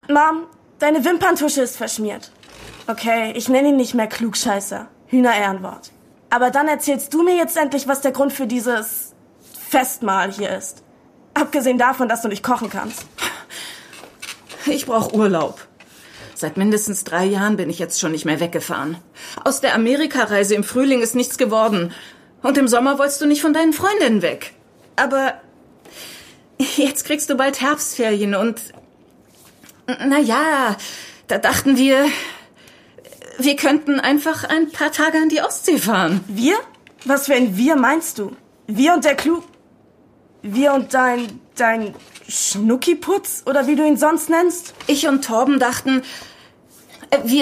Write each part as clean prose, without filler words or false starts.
Mom, deine Wimperntusche ist verschmiert. Okay, ich nenne ihn nicht mehr Klugscheißer. Hühner-Ehrenwort. Aber dann erzählst du mir jetzt endlich, was der Grund für dieses Festmahl hier ist. Abgesehen davon, dass du nicht kochen kannst. Ich brauche Urlaub. Seit mindestens 3 Jahren bin ich jetzt schon nicht mehr weggefahren. Aus der Amerikareise im Frühling ist nichts geworden. Und im Sommer wolltest du nicht von deinen Freundinnen weg. Aber jetzt kriegst du bald Herbstferien und... Naja, da dachten wir könnten einfach ein paar Tage an die Ostsee fahren. Wir? Was für ein Wir meinst du? Wir und der Wir und dein Schnuckiputz? Oder wie du ihn sonst nennst? Ich und Torben dachten, wir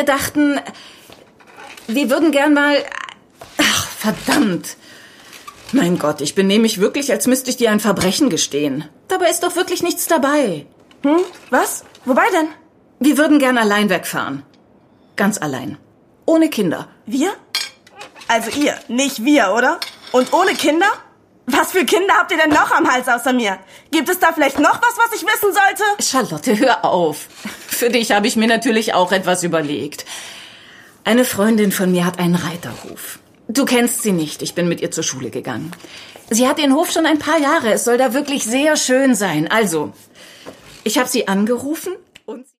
würden gern mal... Ach, verdammt. Mein Gott, ich benehme mich wirklich, als müsste ich dir ein Verbrechen gestehen. Dabei ist doch wirklich nichts dabei. Was? Wobei denn? Wir würden gern allein wegfahren. Ganz allein. Ohne Kinder. Wir? Also ihr, nicht wir, oder? Und ohne Kinder? Was für Kinder habt ihr denn noch am Hals außer mir? Gibt es da vielleicht noch was ich wissen sollte? Charlotte, hör auf. Für dich habe ich mir natürlich auch etwas überlegt. Eine Freundin von mir hat einen Reiterhof. Du kennst sie nicht, ich bin mit ihr zur Schule gegangen. Sie hat den Hof schon ein paar Jahre, es soll da wirklich sehr schön sein. Also, ich habe sie angerufen und...